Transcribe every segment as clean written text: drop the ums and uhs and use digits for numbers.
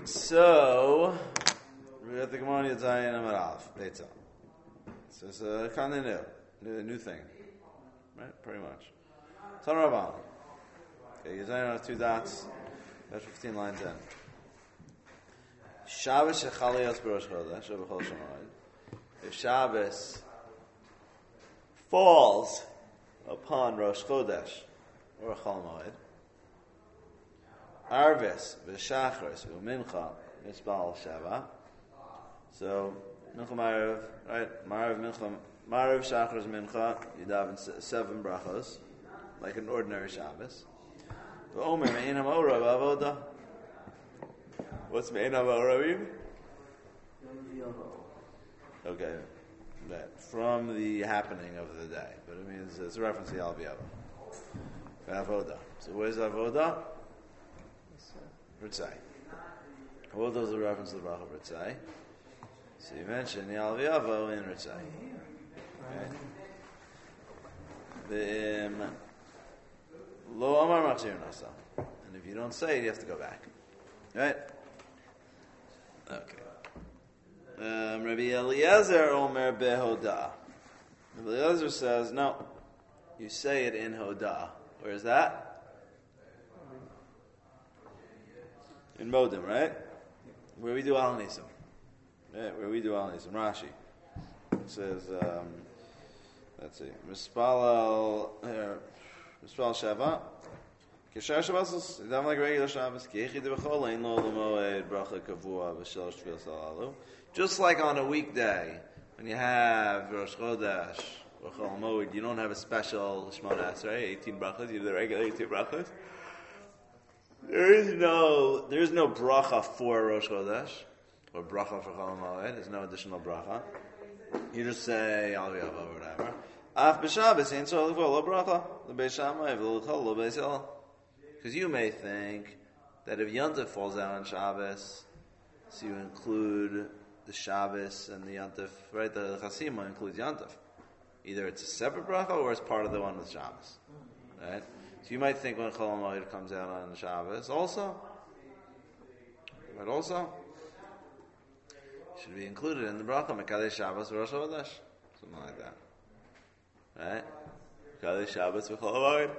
So, we're at the Gemara Yadzayin Amar Aleph, Beitza. So it's a kind of new thing. Right? Pretty much. Tana Rabban. Okay, Yadzayin has 2 dots, about 15 lines in. Shabbos Shechaliyos B'Rosh Chodesh, B'Chol Shemoed. If Shabbos falls upon Rosh Chodesh, or Chol Moed, Arvis v'Shachris v'Mincha Mispal Sheva. So Mincha Marav, right? Marav Mincha, Marav Shachris Mincha. You daven 7 brachos, like an ordinary Shabbos. V'Omer Me'inam Ora B'Avoda. What's Me'inam Ora mean? Okay, that from the happening of the day, but it means it's a reference to Al V'Avoda. Avoda. So where's Avoda? Ritzai. What does the reference to the bracha of Ritzai? So you mentioned Yal V'Yavo in Ritzai. Okay. Lo Amar Machzir Nasa. And if you don't say it, you have to go back. Right? Okay. Rabbi Eliezer Omer Behoda. Rabbi Eliezer says, no, you say it in Hoda. Where is that? In Modim, right? Where we do Al Nisim. Yeah, where we do Al Nisim. Rashi. It says, let's see. Mispal Shava. Kishar Shabbos, you daven like regular Shabbos. Kiechid v'chol, ein lo l'moed, bracha kavua, v'shel shvil salalu. Just like on a weekday, when you have Rosh Chodesh, or Chol Moed, you don't have a special Shmona Esrei, 18 brachas, you do the regular 18 brachas. There is no bracha for Rosh Chodesh or bracha for Chol Moed. There's no additional bracha. You just say Al V'Yavo or whatever. Af b'Shabbos ain't so lo bracha lo Beis Shammai v'lo lo Beis Hillel. Because you may think that if Yontif falls out on Shabbos, so you include the Shabbos and the Yontif, right? The Chasima includes Yontif. Either it's a separate bracha or it's part of the one with Shabbos, right? So you might think when Chol Moed comes out on Shabbos, also, but also should be included in the bracha Mekadesh Shabbos Rosh Chodesh, something like that, right? Mekadesh Shabbos Chol Moed,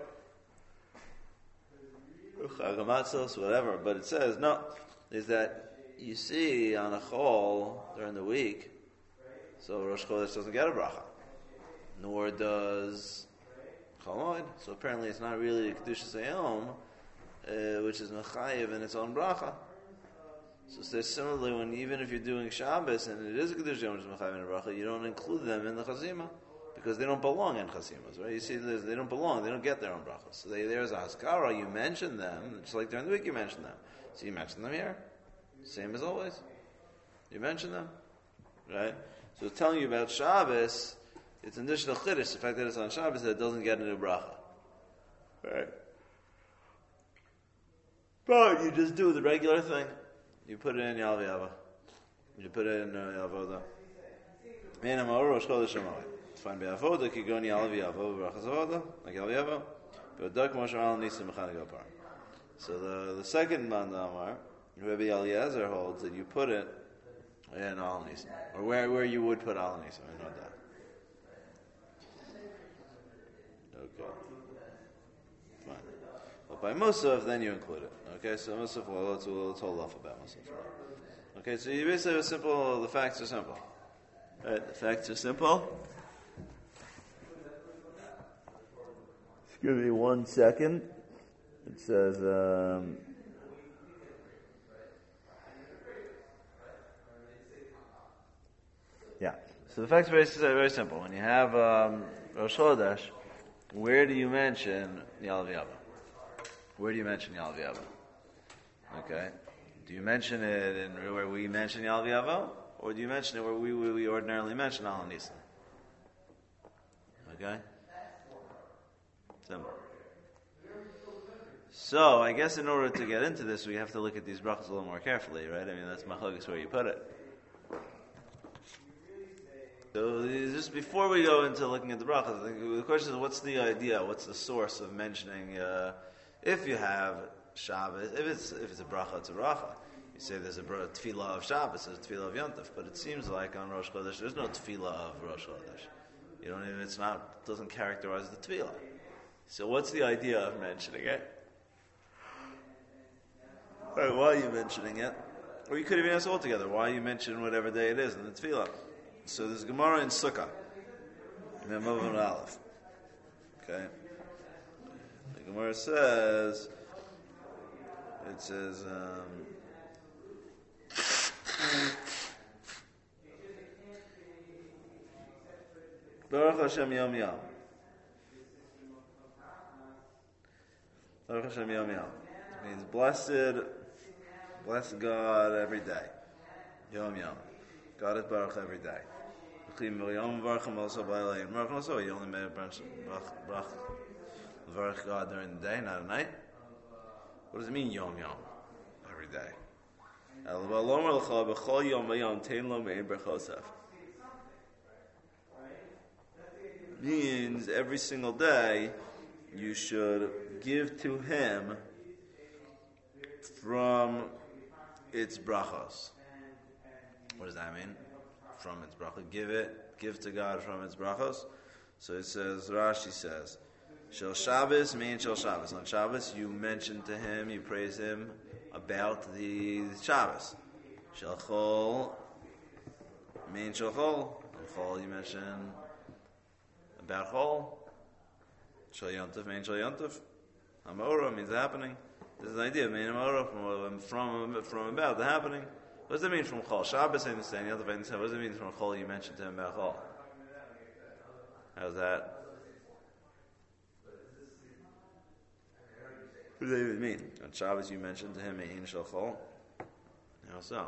Chag HaMatzos, whatever. But it says no. Is that you see on a Chol during the week, so Rosh Chodesh doesn't get a bracha, nor does Chol Moed. So apparently it's not really a Kedushas Hayom, which is Mechayev in its own bracha. So similarly, even if you're doing Shabbos and it is a Kedushas Hayom which is Mechayev in a bracha, you don't include them in the Chazima because they don't belong in Chazimas, right? You see, they don't belong, they don't get their own brachas. So there's a Haskara, you mention them, just like during the week you mention them. So you mention them here, same as always. You mention them, right? So it's telling you about Shabbos. It's an additional chiddush, the fact that it's on Shabbos, that it doesn't get into bracha. Right? But you just do the regular thing. You put it in Yal V'Yavo. You put it in Yal Voda. Me'inam Ora Rosh Chodesh Shemoed. It's fine. Be'avoda, kigon Yal V'Yavo, brachas avoda, like Yal V'Yavo. Be'odak Moshe Al Nisim Mechanei Gopar. So the second Mandamar, Rabbi Eliezer holds that you put it in Al Nisim. Or where you would put Al Nisim, I know that. Okay. Fine. But by Musaf, then you include it. Okay, so Musaf, well, let's hold off about Musaf. Okay, so you basically have the facts are simple. Right, the facts are simple. Just give me 1 second. It says, yeah. So the facts are very simple. When you have Rosh Chodesh, where do you mention Yal V'Yavo? Where do you mention Yal V'Yavo? Okay. Do you mention it in where we mention Yal V'Yavo? Or do you mention it where we ordinarily mention Al Nisim? Okay? Simple. So, I guess in order to get into this, we have to look at these brachas a little more carefully, right? I mean, that's machlokes where you put it. So, just before we go into looking at the brachas, I think the question is, what's the idea? What's the source of mentioning, if you have Shabbos, if it's a bracha, it's a bracha. say there's a tefillah of Shabbos, there's a tefillah of Yom Tov, but it seems like on Rosh Chodesh there's no tefillah of Rosh Chodesh. You don't even, doesn't characterize the tefillah. So what's the idea of mentioning it? Right, why are you mentioning it? Or you could even ask altogether, why you mention whatever day it is in the tefillah? So there's Gemara in Sukkah, in Mevavon Aleph. Okay? The Gemara says, Baruch Hashem Yom Yom. Baruch Hashem Yom Yom. It means bless God every day. Yom Yom. God is Baruch every day. Yom Varcham also by Elaine. Baruch also, you only made a branch of Baruch God during the day, not at night. What does it mean, Yom Yom? Every day. Means every single day you should give to him from its brachos. What does that mean? From its brachos. Give to God from its brachos. So it says, Rashi says, Shel Shabbos, mean Shel Shabbos. On Shabbos you mention to him, you praise him about the Shabbos. Shel Chol, mean Shel Chol. On Chol you mention about Chol. Shel Yontov, mean Shel Yontov. Amora means the happening. This is the idea, mean Amora from about the happening. What does it mean from Chol? Shabbos I understand, Yontov I understand. What does it mean from Chol you mentioned to him about Chol? How's that? What does that even mean? On Shabbos you mentioned to him Ein Shel Chol. How so?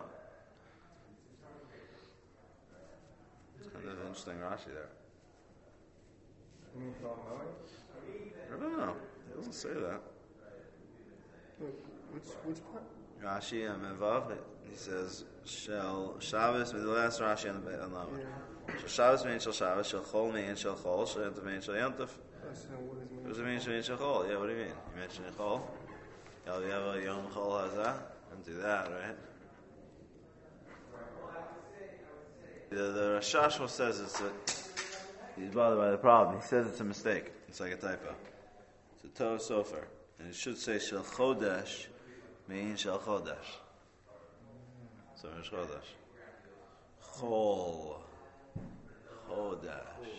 It's kind of an interesting Rashi there. I don't know. It doesn't say that. Which part? Rashi and Mevav, he says Shel Shabbos, the last Rashi on the Lamed. Shel Shabbos means Shel Shabbos, Shel Chol means Shel Chol, Shel Yontav means Shel Yontav. What does it mean Shel Chol? Yeah, what do you mean? You mentioned Chol. You have a Yom Chol Hazah? Don't do that, right? The Rashash says he's bothered by the problem. He says it's a mistake. It's like a typo. It's a Tov Sofer. And it should say Shel Chodesh, mean Shel Chodesh. So Shel Chodesh. Chol. Chodesh.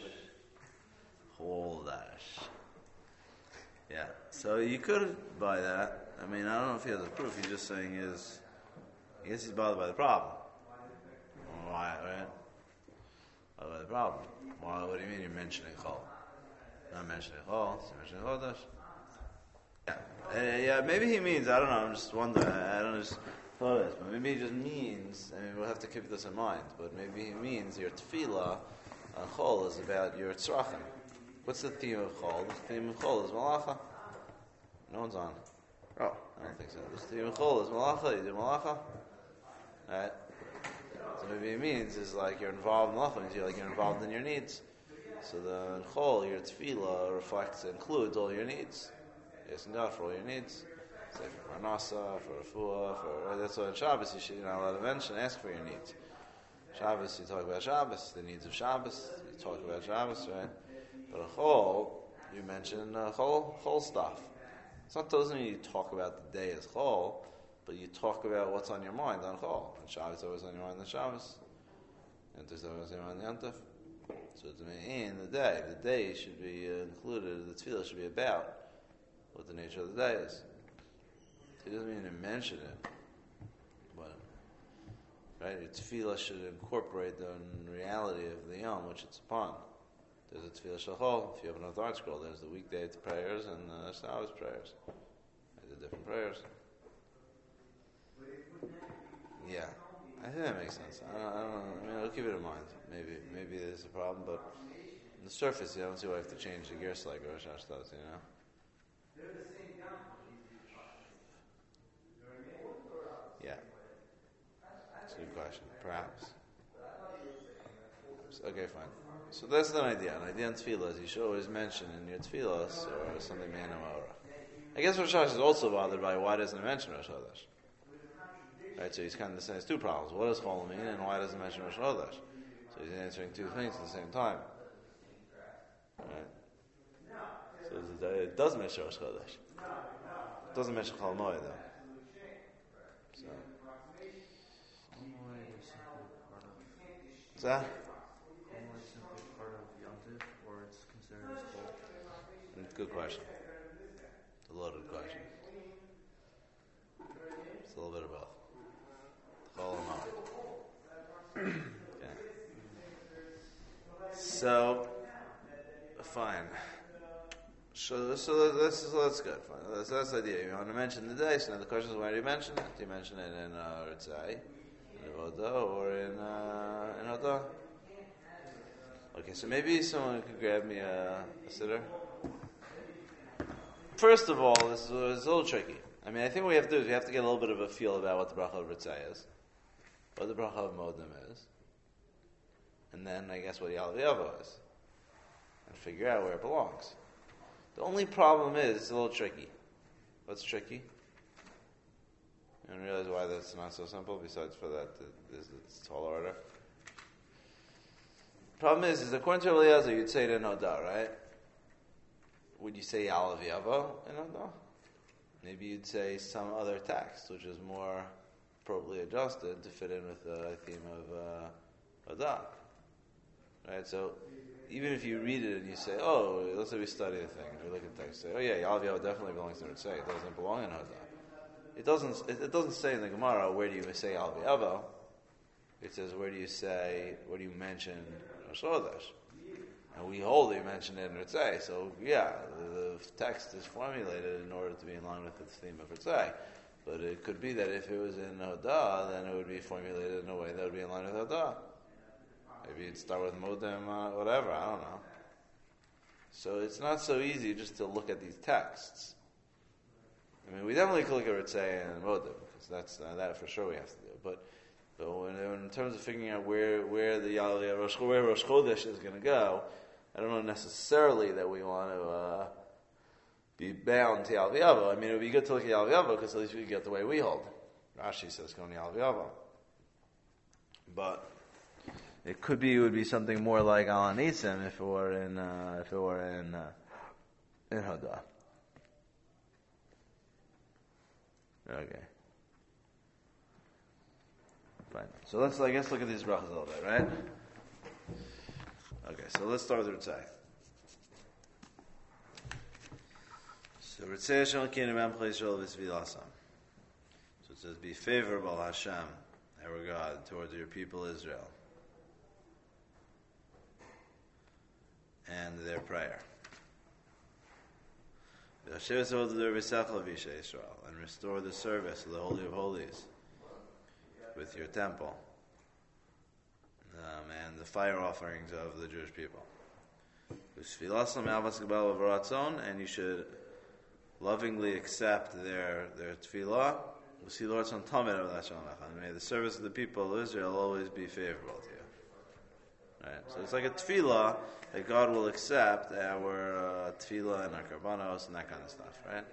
Chodesh. Yeah. So you could buy that. I mean, I don't know if he has a proof. He's just saying I guess he's bothered by the problem. Why, right? Bothered by the problem. Why? What do you mean you're mentioning Chol? Not mentioning Chol, you're mentioning Chodesh. Yeah, maybe he means, I don't know, I'm just wondering, I don't just thought of this, but maybe he just means, I mean, we'll have to keep this in mind, but maybe he means your tefillah on Chol is about your tzrachim. What's the theme of Chol? The theme of Chol is Malacha. No one's on. Oh, I don't think so. The theme of Chol is Malacha, you do Malacha. Right? So maybe he means is like you're involved in Malacha, means you're involved in your needs. So the Chol, your tefillah reflects, includes all your needs. Asking God for all your needs. Say for Parnasa, for Refuah, that's why on Shabbos you're not allowed to mention, ask for your needs. Shabbos, you talk about Shabbos, the needs of Shabbos, you talk about Shabbos, right? But a Chol, you mention Chol stuff. It doesn't mean you talk about the day as Chol, but you talk about what's on your mind on Chol. And Shabbos is always on your mind on Shabbos. Yontif is always on your mind on Yontif. So to me, in the day should be included, the tefillah should be about what the nature of the day is. He doesn't mean to mention it, but right, your tefillah should incorporate the reality of the yom which it's upon. There's a tefillah shachol. If you have an Art Scroll, there's the weekday prayers and the Shabbos prayers. They're different prayers. Yeah, I think that makes sense. I don't know. I mean, I'll keep it in mind. Maybe there's a problem, but on the surface, I don't see why I have to change the gears like Rosh Hashanah, you know. Yeah, it's a good question. Perhaps. Okay, fine. So that's an idea. An idea in tefillah is you should always mention in your tefillah or something man or I guess Rosh Hashanah is also bothered by why doesn't it mention Rosh Hashanah? Right, so he's kind of saying there's two problems. What does Chol mean, and why does it mention Rosh Chodesh? So he's answering two things at the same time. Right? So it does mention Rosh Chodesh. It doesn't mention Chol Moed though. So. What's that? Is simply part of Yom Tov, or it's considered as Chol? Good question. It's a loaded question. It's a little bit of both. Chol and Moed. Okay. So, fine. So that's good. Fine. That's the idea. You want to mention the day. So now the question is, where do you mention it? Do you mention it in Ritzai, in Avodah, or in Hodah? Okay, so maybe someone could grab me a siddur. First of all, this is a little tricky. I mean, I think what we have to do is we have to get a little bit of a feel about what the bracha of Ritzai is, what the bracha of Modim is, and then I guess what Yalav Yavo is, and figure out where it belongs. The only problem is it's a little tricky. What's tricky? You don't realize why that's not so simple, besides for that it's tall order. Problem is according to Eliezer, you'd say it in Hodah, right? Would you say Yalav Yavo in Hodah? Maybe you'd say some other text, which is more appropriately adjusted to fit in with the theme of Hodah. Right? So, even if you read it and you say, oh, let's say we study the thing, and we look at the text, say, oh yeah, Yalav Yavo definitely belongs to Ritzai. It doesn't belong in Hodah. It doesn't say in the Gemara, where do you say Yalav Yavo? It says, where do you mention Rosh Chodesh? And we hold that you mentioned it in Ritzai. So, yeah, the text is formulated in order to be in line with the theme of Ritzai. But it could be that if it was in Hodah, then it would be formulated in a way that would be in line with Hodah. Maybe you'd start with Modem, whatever, I don't know. So it's not so easy just to look at these texts. I mean, we definitely could look at Ritzai and Modem, because that's that for sure we have to do. But when in terms of figuring out where the Rosh Chodesh is going to go, I don't know necessarily that we want to be bound to Yalav Yavo. I mean, it would be good to look at Yalav Yavo, because at least we could get the way we hold. Rashi says go to Yalav Yavo. But it would be something more like Al Anisim if it were in Hodah. Okay. Fine. So let's look at these brachas a little bit, right? Okay, so let's start with Ritzai. So Ritzai Hashem Kinu Mem Chayisrael V'Svilasam. So it says, be favorable Hashem, our God, towards your people Israel. And their prayer. And restore the service of the Holy of Holies with your temple and the fire offerings of the Jewish people. And you should lovingly accept their tefillah. And may the service of the people of Israel always be favorable to you. Right? So it's like a tefillah that God will accept our tefillah and our karbanos and that kind of stuff, right?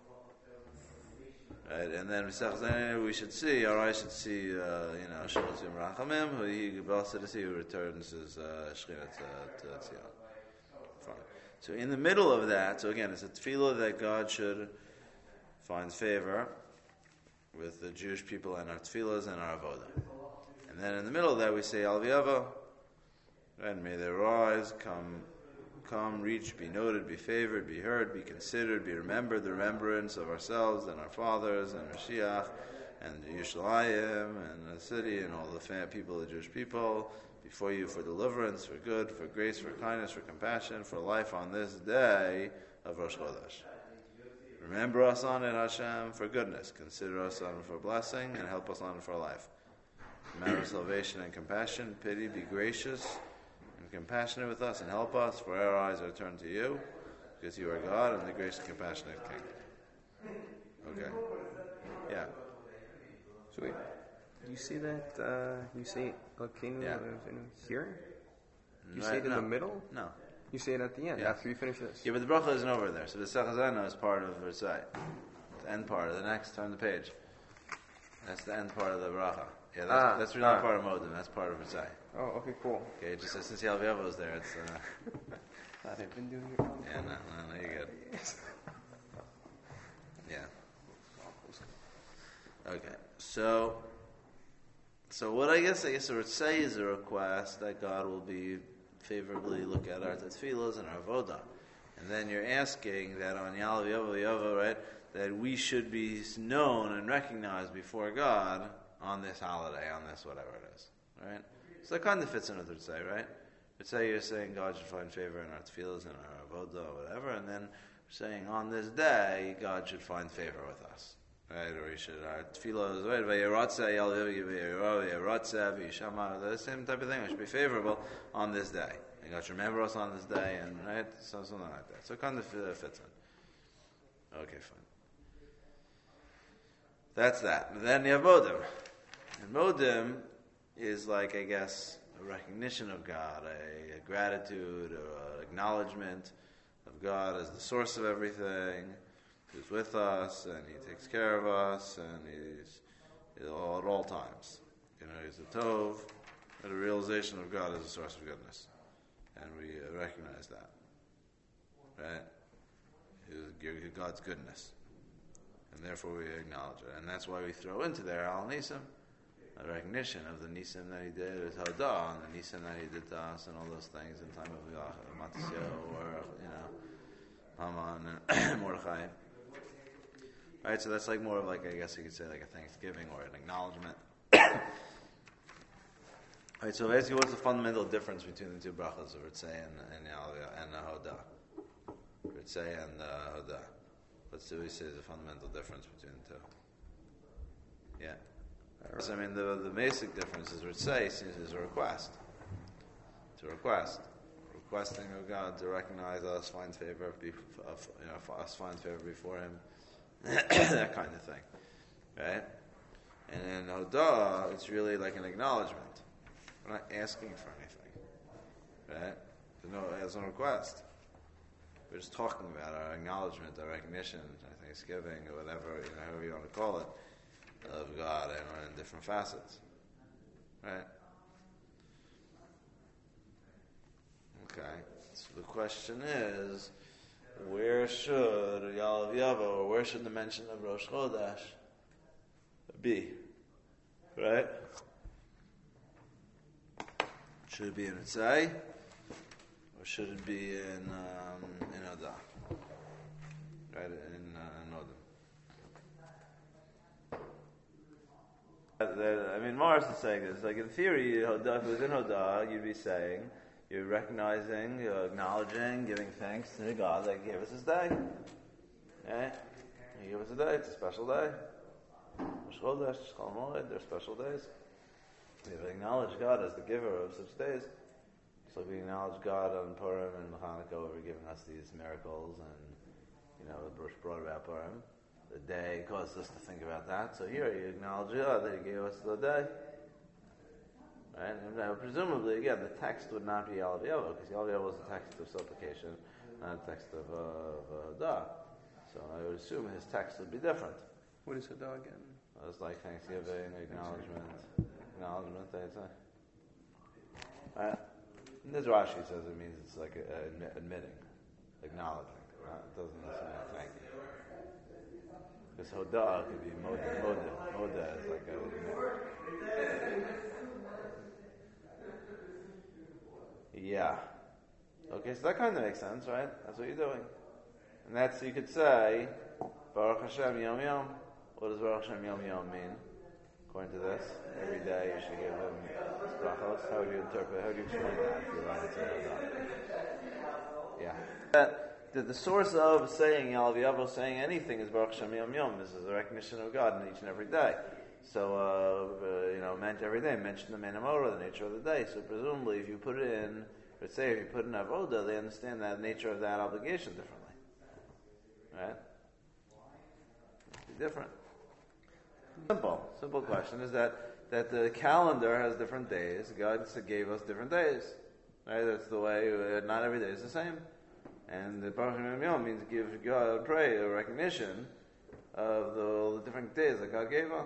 Right, and then we should see, or I should see, Shlotzim Rachamim, who he blessed to see, who returns his Shekhinah to Tzion. Fine. So in the middle of that, so again, it's a tefillah that God should find favor with the Jewish people and our tefillahs and our avodah. And then in the middle of that, we say Yalav Yavo, and may their rise come, reach, be noted, be favored, be heard, be considered, be remembered, the remembrance of ourselves and our fathers and Mashiach and Yerushalayim and the city and all the people, the Jewish people, before you for deliverance, for good, for grace, for kindness, for compassion, for life on this day of Rosh Chodesh. Remember us on it, Hashem, for goodness. Consider us on it for blessing and help us on it for life. Matter of salvation and compassion, pity, be gracious and compassionate with us and help us, for our eyes are turned to you, because you are God and the gracious and compassionate King. Okay. Yeah. So wait, you say that, you say Elkeinu here? You say it in the middle? No. You say it at the end, after you finish this. Yeah, but the bracha isn't over there. So the Sechazana is part of Ritzai. The end part, the next, turn the page. That's the end part of the bracha. Yeah, that's really not part of Modim. That's part of Ritzai. Oh, okay, cool. Okay, it just says since Yalvi is there, it's. Glad I've been doing it wrong. Yeah, no, you're good. Yeah. Okay, so what I guess Ritzai is a request that God will be favorably look at our tefillos and our avodah, and then you're asking that on Yalvi Yavo, right? That we should be known and recognized before God on this holiday, on this whatever it is, right? So that kind of fits in with Ritzai, right? Ritzai, you're saying God should find favor in our tefillos and our avodah or whatever, and then we're saying on this day God should find favor with us, right? Or he should, our tefillos, right? The same type of thing. We should be favorable on this day, and God should remember us on this day, and right, something like that. So it kind of fits in. Okay, fine. That's that. And then you have Modim. And Modim is like, I guess, a recognition of God, a gratitude, or an acknowledgement of God as the source of everything, who's with us, and He takes care of us, and He's at all times. He's a Tov, and a realization of God as a source of goodness. And we recognize that. Right? He's God's goodness. And therefore we acknowledge it. And that's why we throw into there Al Nisim, a recognition of the Nisim that he did with Hodah, and the Nisim that he did to us, and all those things in time of Matisyahu, or, Haman and Mordechai. Right, so that's like more of like, I guess you could say like a thanksgiving or an acknowledgement. Right, so basically what's the fundamental difference between the two brachas of Ritzei and Hodah? Ritzei and Hodah. Let's see what he says the fundamental difference between the two. Yeah. So, I mean, the basic difference is Ritzei is a request. It's a request. Requesting of God to recognize us, find favor, for us find favor before Him. That kind of thing. Right? And in Hodah, it's really like an acknowledgement. We're not asking for anything. Right? There's no request. We're just talking about our acknowledgement, our recognition, our thanksgiving, or whatever, however you want to call it, of God, and in different facets. Right? Okay. So the question is, where should Yalav Yavo, or where should the mention of Rosh Chodesh be? Right? Should it be in Ritzai? Or should it be in Hodah? Right, in Hodah. I mean, Morris is saying this. Like in theory, Hodah, if it was in Hodah, you'd be saying, you're recognizing, you're acknowledging, giving thanks to God that He gave us His day. Yeah? He gave us a day. It's a special day. Rosh Chodesh, Chol Moed, they're special days. We have acknowledged God as the giver of such days. So we acknowledge God on Purim and Hanukkah, where He's giving us these miracles, and the Brush brought about Purim. The day caused us to think about that. So here you acknowledge God that He gave us the day. Right? And now, presumably, again, the text would not be Yalav Yavo, because Yalav Yavo is a text of supplication, not a text of Hodah. So I would assume his text would be different. What is Hodah again? It's like thanksgiving, acknowledgement, they'd say. Right? And this Rashi says it means it's like admitting, acknowledging. Right? It doesn't necessarily mean thank you. Because Hodah could be Modah. Modah is like yeah. Okay, so that kind of makes sense, right? That's what you're doing. And that's, you could say, Baruch Hashem Yom Yom. What does Baruch Hashem Yom Yom mean? According to this, every day you should give Him brachos. How would you interpret, how would you explain that if you wanted to know that? Yeah. The source of saying Yalav Yavo, saying anything, is Baruch Hashem Yom Yom. This is a recognition of God in each and every day. So, meant every day, mention the Menamora, the nature of the day. So presumably, if you put it in, let's say if you put in Avodah, they understand that nature of that obligation differently. Right? It'd be different. Simple question is that the calendar has different days. God gave us different days. Right? That's the way, not every day is the same. And the Baruch Hashem Yom means give God, pray, a recognition of all the different days that God gave us.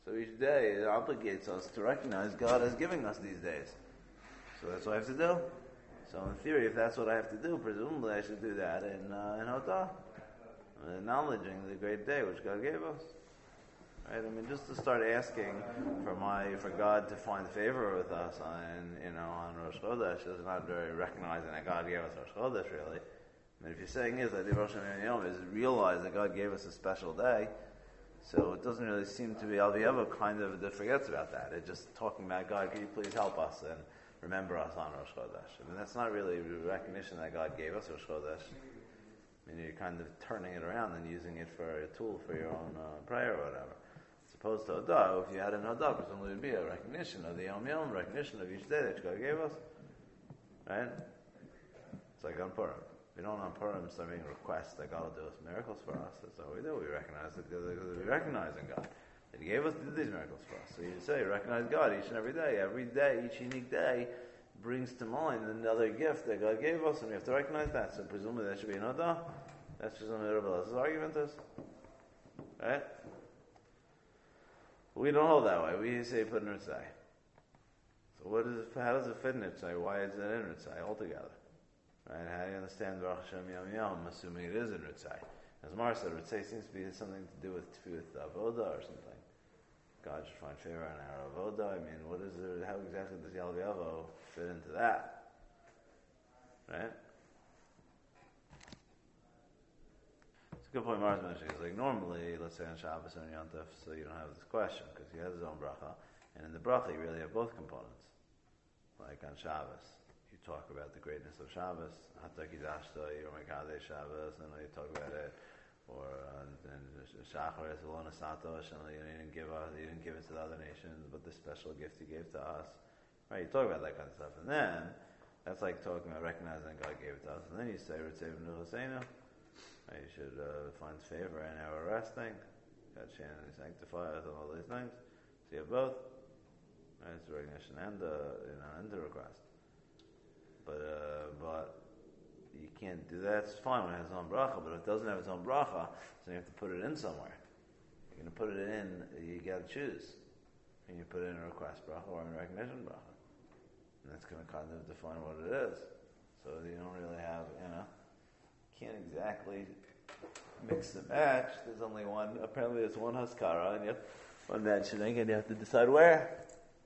So each day it obligates us to recognize God as giving us these days. So that's what I have to do. So in theory, if that's what I have to do, presumably I should do that in Hodah, acknowledging the great day which God gave us. Right? I mean, just to start asking for God to find favor with us on Rosh Chodesh is not very recognizing that God gave us Rosh Chodesh, really. I mean, if you're saying is that the Rosh Hashanah is realize that God gave us a special day, so it doesn't really seem to be Alviyava kind of that forgets about that. It's just talking about God, can you please help us and remember us on Rosh Chodesh. I mean, that's not really recognition that God gave us Rosh Chodesh. I mean, you're kind of turning it around and using it for a tool for your own prayer or whatever. As opposed to Hodah, if you had an Hodah, presumably it would be a recognition of the Yom Yom, recognition of each day that God gave us. Right? It's like on Purim. We don't on Purim start making requests that God will do us miracles for us. That's what we do. We recognize that we recognize in God. That He gave us these miracles for us. So you say, recognize God each and every day. Every day, each unique day, brings to mind another gift that God gave us, and we have to recognize that. So presumably that should be an Hodah. That's presumably Rabbi Elazar's argument is. Right? We don't hold that way. We say put in Ritzai. So how does it fit in Ritzai? Why is it in Ritzai altogether? Right? How do you understand Baruch Hashem Yom Yom, assuming it is in Ritzai? As Mar said, Ritzai seems to be something to do with Avodah or something. God should find favor in our Avodah. I mean, how exactly does Yalviavo fit into that? Right? It's a good point Mar's mentioning. It's like normally, let's say on Shabbos and Yom Tov, so you don't have this question, because he has his own bracha, and in the bracha you really have both components. Like on Shabbos, you talk about the greatness of Shabbos, Hatakidashta, Yom Kadesh Shabbos, and you talk about it. Or Shachar is Elona Sato, you didn't give it to the other nations, but the special gift you gave to us. Right, you talk about that kind of stuff. And then, that's like talking about recognizing that God gave it to us. And then you say, Ritzev Nuchasenu. Right, you should find favor in our resting. God should sanctify us and all these things. So you have both. Right, it's a recognition and the request. But you can't do that. It's fine when it has its own bracha, but if it doesn't have its own bracha, then you have to put it in somewhere. You're going to put it in, you got to choose. And you put it in a request bracha or in a recognition bracha. And that's going to kind of define what it is. So you don't really have, can't exactly mix and match. There's only one, apparently there's one haskara, and you have one mentioning, and you have to decide where.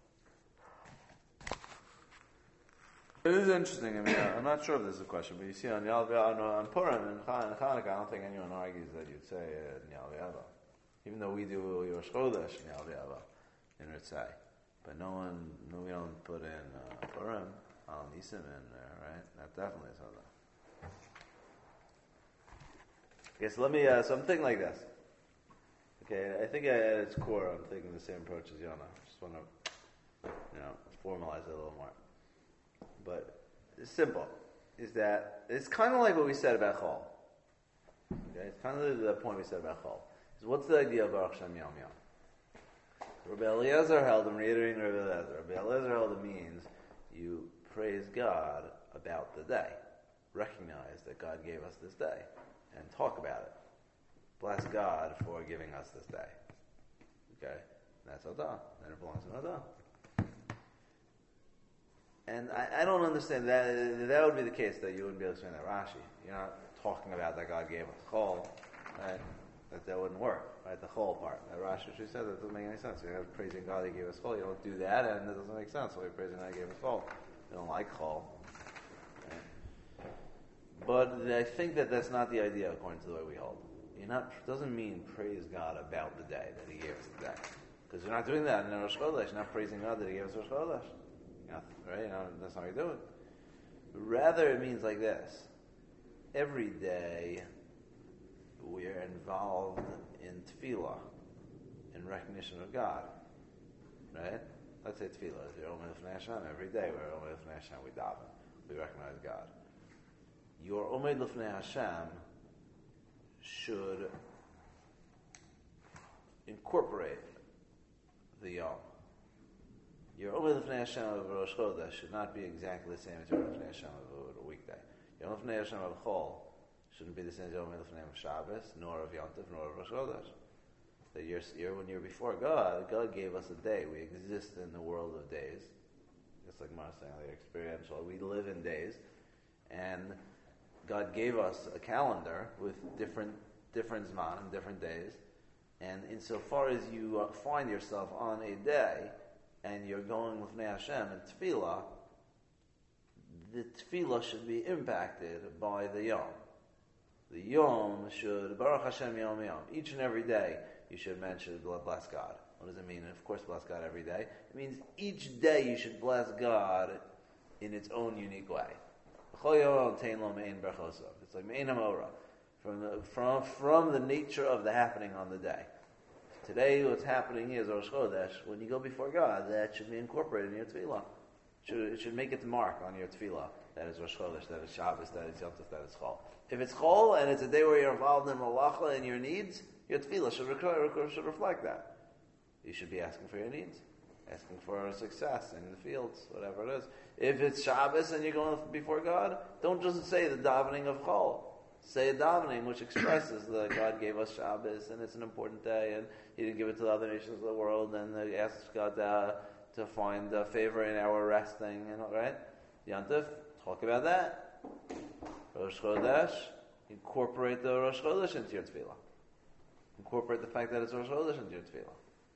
It is interesting. I mean, I'm not sure if this is a question, but you see on Purim and Chanukah, I don't think anyone argues that you'd say Yalviava. Even though we do Rosh Chodesh Yalviava in Ritzai. But we don't put in Purim, Al Nisim in there, right? That definitely is Hodah. Okay, so so I'm thinking like this. Okay, I think at its core, I'm taking the same approach as Yonah. I just want to, formalize it a little more. But it's simple. Is that it's kind of like what we said about Chol. Okay, it's kind of the point we said about Chol. Is what's the idea of Baruch Shem Yom Yom? Rabbi Eliezer held, I'm reiterating Rabbi Eliezer. Rabbi Eliezer held it means you praise God about the day, recognize that God gave us this day, and talk about it. Bless God for giving us this day. Okay, that's Hodah. Then it belongs to Hodah. And I don't understand that. That would be the case that you wouldn't be able to explain that Rashi. You're not talking about that God gave us Chol, right? That wouldn't work, right? The Chol part. That Rashi said that doesn't make any sense. You're praising God He gave us Chol. You don't do that, and it doesn't make sense. So you're praising God He gave us Chol. You don't like Chol. Right? But I think that's not the idea according to the way we hold. Doesn't mean praise God about the day that He gave us the day. Because you're not doing that in Rosh Chodesh. You're not praising God that He gave us Rosh Chodesh. Right? That's not what you're doing. Rather, it means like this. Every day, we're involved in tefillah, in recognition of God. Right? Let's say tefillah. You're Omer Lefnei Hashem. Every day, we're Omer Lefnei Hashem. We daven. We recognize God. Your Omer Lefnei Hashem should incorporate the Yom. Your Omer Lefnei Hashem of Rosh Chodesh should not be exactly the same as your Omer Lefnei Hashem of a weekday. Your Omer Lefnei Hashem of Chol shouldn't be the same as your Omer Lefnei of Shabbos, nor of Yom Tov, nor of Rosh Chodesh. That when you're before God, God gave us a day. We exist in the world of days. Just like Mark saying, like experiential. We live in days. And God gave us a calendar with different zman and different days. And insofar as you find yourself on a day and you're going with Hashem and tefillah, the tefillah should be impacted by the yom. The yom should, Baruch Hashem Yom Yom. Each and every day you should mention, bless God. What does it mean? And of course, bless God every day. It means each day you should bless God in its own unique way. It's like Mein HaMorah. From the nature of the happening on the day. Today, what's happening is Rosh Chodesh. When you go before God, that should be incorporated in your tefillah. It should make its mark on your tefillah. That is Rosh Chodesh, that is Shabbos, that is Yom Tov, that is Chol. If it's Chol and it's a day where you're involved in Malacha and your needs, your tefillah should reflect that. You should be asking for your needs, asking for success in the fields, whatever it is. If it's Shabbos and you're going before God, don't just say the davening of Chol. Say a davening which expresses that God gave us Shabbos and it's an important day and He didn't give it to the other nations of the world, and asks God to find favor in our resting, right? Yom Tov, talk about that. Rosh Chodesh, incorporate the Rosh Chodesh into your tefillah. Incorporate the fact that it's Rosh Chodesh into your tefillah.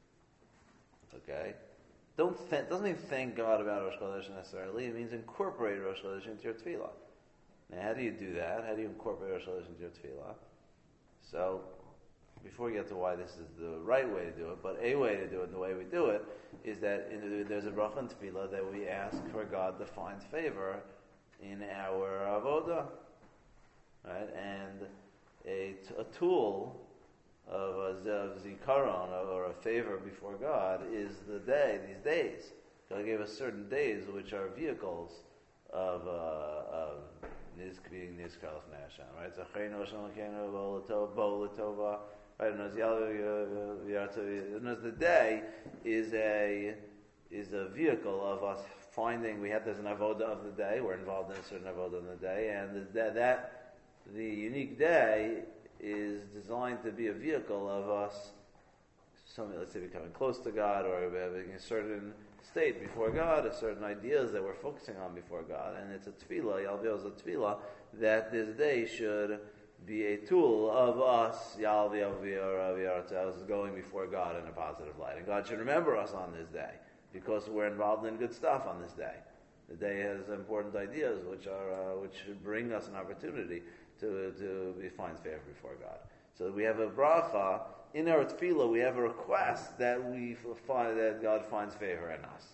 Okay? Doesn't mean thank God about Rosh Chodesh necessarily. It means incorporate Rosh Chodesh into your tefillah. Now, how do you do that? How do you incorporate Rosh Chodesh into your tefillah? So, before we get to why this is the right way to do it, but a way to do it, and the way we do it, is that there's a bracha in tefillah that we ask for God to find favor in our avodah, right? And a tool of a zikaron, or a favor before God, is these days. God gave us certain days which are vehicles of being Nizkar L'fnei Hashem, right? Zacheinu Hashem L'keinu Bo L'tova, right? And the day is a vehicle of us finding. There's an avodah of the day. We're involved in a certain avodah of the day, and the unique day is designed to be a vehicle of us, let's say, becoming close to God, or having a certain state before God, certain ideas that we're focusing on before God, and it's a tefillah, Yalviel is a tefillah, that this day should be a tool of us, Yalviel going before God in a positive light. And God should remember us on this day, because we're involved in good stuff on this day. The day has important ideas which should bring us an opportunity to find favor before God. So we have a bracha in our tefillah. We have a request that we find that God finds favor in us.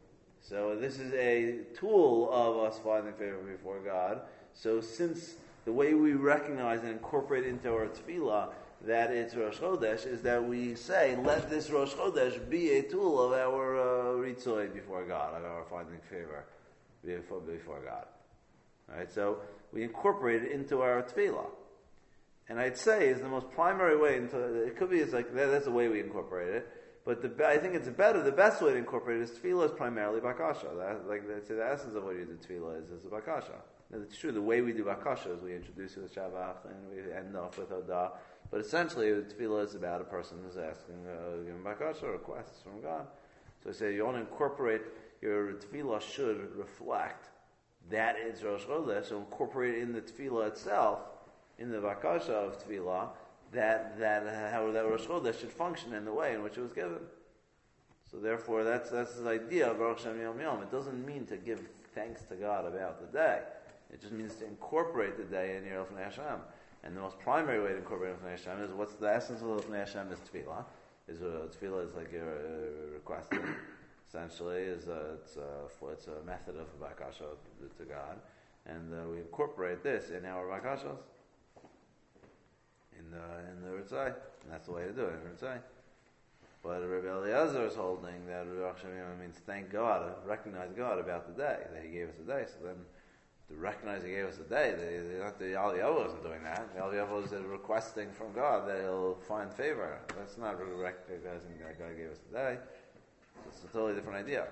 So this is a tool of us finding favor before God. So since the way we recognize and incorporate into our tefillah that it's Rosh Chodesh is that we say, let this Rosh Chodesh be a tool of our ritzoy before God, of our finding favor before God. All right, so we incorporate it into our tefillah. And I'd say is the most primary way. It could be it's like that's the way we incorporate it. But I think it's better. The best way to incorporate it is tefillah is primarily bakasha. The essence of what you do tefillah is bakasha. Now, it's true. The way we do bakasha is we introduce it with shavach and we end off with hodah. But essentially, tefillah is about a person who's asking, giving bakasha, requests from God. So I say you want to incorporate your tefillah should reflect that it's Rosh Chodesh. So incorporate it in the tefillah itself. In the bakasha of tefillah, that how that Rosh Chodesh should function in the way in which it was given. So therefore, that's the idea of Baruch Shem Yom Yom. It doesn't mean to give thanks to God about the day. It just means to incorporate the day in your L'fnei Hashem. And the most primary way to incorporate L'fnei Hashem is what's the essence of L'fnei Hashem is tefillah. Tefillah is like you're requesting. Essentially, it's a method of bakasha to God, and we incorporate this in our bakashas. In the Ritzai, and that's the way to do it in Ritzai. But Rabbi Eliezer is holding that Baruch Shem Yom means thank God, recognize God about the day that He gave us a day. So then, to recognize He gave us a day, the Yaliyah wasn't doing that. The Yaliyah was requesting from God that He'll find favor. That's not really recognizing that God gave us a day. It's a totally different idea.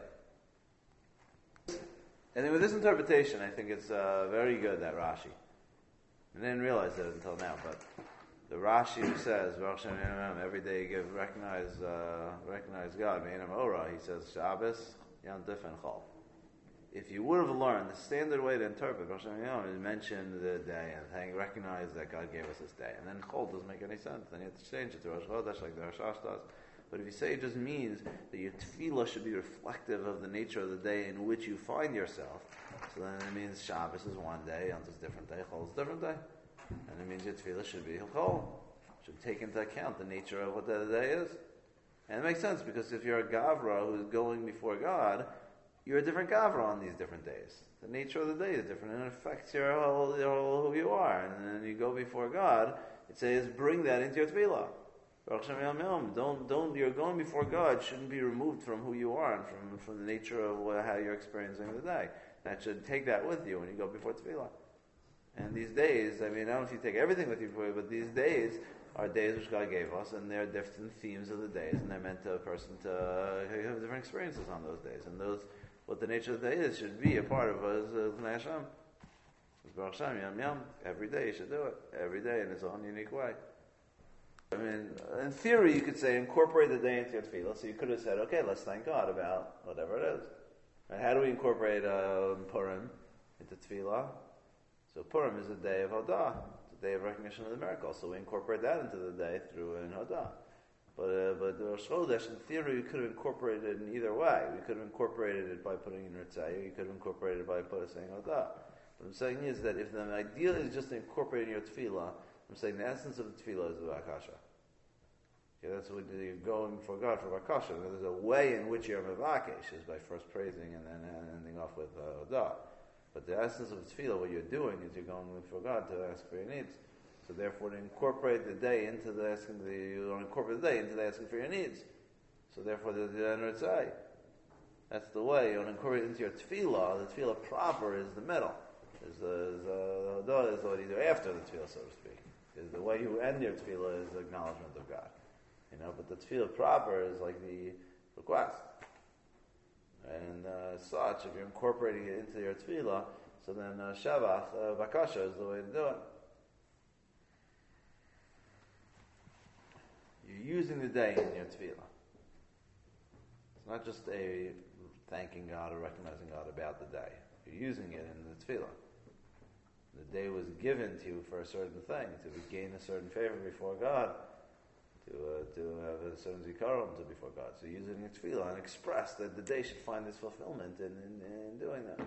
And then with this interpretation, I think it's very good that Rashi. I didn't realize it until now, but The Rashi who says, Baruch Shem Yom Yom, every day you recognize God, Me'enam Ora, he says Shabbos, Yom Tif, and Chol. If you would have learned the standard way to interpret Baruch Shem Yom Yom is mention the day and recognize that God gave us this day. And then Chol doesn't make any sense. Then you have to change it to Rosh Chodesh like the Rashash does. But if you say it just means that your tefillah should be reflective of the nature of the day in which you find yourself, so then it means Shabbos is one day, Yom Tif is a different day, Chol is a different day. And it means your tefillah should be Chol. Should take into account the nature of what the day is. And it makes sense because if you're a Gavra who's going before God, you're a different Gavra on these different days. The nature of the day is different and it affects your whole who you are. And then you go before God, it says bring that into your tefillah. Baruch Shem Yom Yom. Don't you're going before God shouldn't be removed from who you are and from the nature of how you're experiencing the day. That should take that with you when you go before tefillah. And these days, I don't know if you take everything with you before you, but these days are days which God gave us, and there are different themes of the days, and they're meant to a person to have different experiences on those days. And those, what the nature of the day is, should be a part of us, B'nai Hashem. Baruch Hashem, Yom Yom. Every day you should do it. Every day in its own unique way. In theory, you could say incorporate the day into your tefillah. So you could have said, okay, let's thank God about whatever it is. Right? How do we incorporate Purim into tefillah? So Purim is a day of Hodah. It's a day of recognition of the miracle. So we incorporate that into the day through an Hodah. But the Rosh Chodesh, in theory, we could have incorporated it in either way. We could have incorporated it by putting in Ritzayah. You could have incorporated it by saying Hodah. What I'm saying is that if the idea is just to incorporate in your tefillah, I'm saying the essence of the tefillah is the Bakasha. Okay, that's what you're going before God for Bakasha. There's a way in which you're Mavakesh, is by first praising and then ending off with Hodah. But the essence of tefillah, what you're doing is you're going before God to ask for your needs. So therefore, to incorporate the day into the asking, you don't incorporate the day into the asking for your needs. So therefore, the Ritzai. That's the way you don't incorporate it into your tefillah. The tefillah proper is the middle. Is what you do after the tefillah, so to speak. Is the way you end your tefillah is the acknowledgement of God. But the tefillah proper is like the request. And such, if you're incorporating it into your tefillah, so then Shavach, Bakasha is the way to do it. You're using the day in your tefillah. It's not just a thanking God or recognizing God about the day. You're using it in the tefillah. The day was given to you for a certain thing, to gain a certain favor before God, to have a certain zikaron to before God. So use it in your tefillah and express that the day should find this fulfillment in doing that.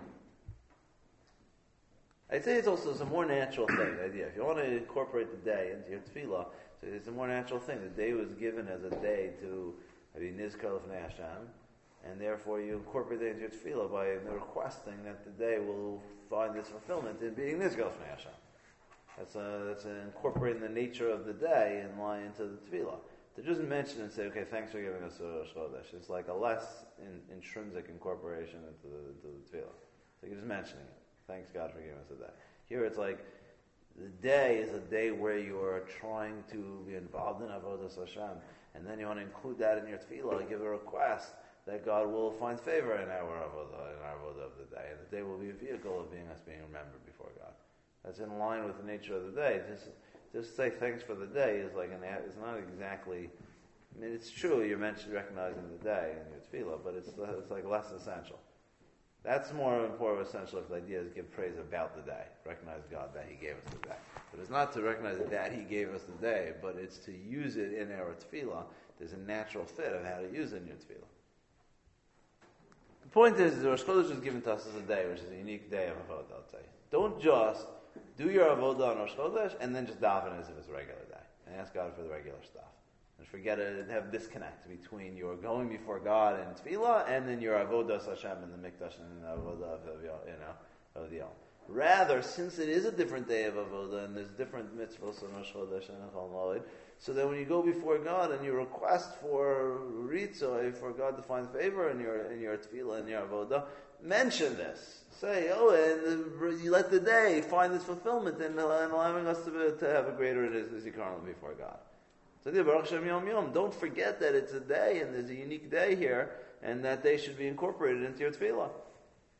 I'd say it's also a more natural thing, the idea. If you want to incorporate the day into your tefillah, so it's a more natural thing. The day was given as a day to be nizkar l'fnei Hashem, and therefore you incorporate it into your tefillah by requesting that the day will find this fulfillment in being nizkar l'fnei Hashem. That's incorporating the nature of the day in line into the tefillah. To just mention and say, okay, thanks for giving us a Rosh Chodesh. It's like a less intrinsic incorporation into the tefillah. So you're just mentioning it. Thanks God for giving us a day. Here it's like the day is a day where you are trying to be involved in Avodas Hashem, and then you want to include that in your tefillah, give a request that God will find favor in our avodah of the day, and the day will be a vehicle of us being remembered before God. That's in line with the nature of the day. Just say thanks for the day is like it's not exactly. It's true you're recognizing the day in your tefillah, but it's like less essential. That's more important essential if the idea is give praise about the day, recognize God that He gave us the day. But it's not to recognize that He gave us the day, but it's to use it in our tefillah. There's a natural fit of how to use it in your tefillah. The point is, the Rosh Chodesh was given to us as a day, which is a unique day of avodah. I'll tell you. Don't just do your avodah on Rosh Chodesh and then just daven as if it's a regular day and ask God for the regular stuff. And forget it and have disconnect between your going before God in tefillah and then your avodah Hashem in the mikdash and the avodah of the Yom. Rather, since it is a different day of avodah and there's different mitzvahs on Rosh Chodesh and Chol Moed, so that when you go before God and you request for ritzoi, for God to find favor in your tefillah and your avodah, mention this. Say, and you let the day find this fulfillment in allowing us to have a greater zikaron before God. So Baruch Shem Yom Yom, don't forget that it's a day and there's a unique day here, and that day should be incorporated into your tefillah.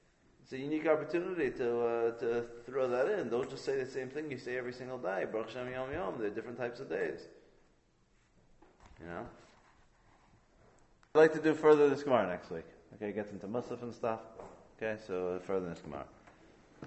It's a unique opportunity to throw that in. Don't just say the same thing you say every single day. Baruch Hashem Yom Yom. There are different types of days. You know? I'd like to do further this Gemara next week. Okay, it gets into Musaf and stuff. Okay, so further this Gemara.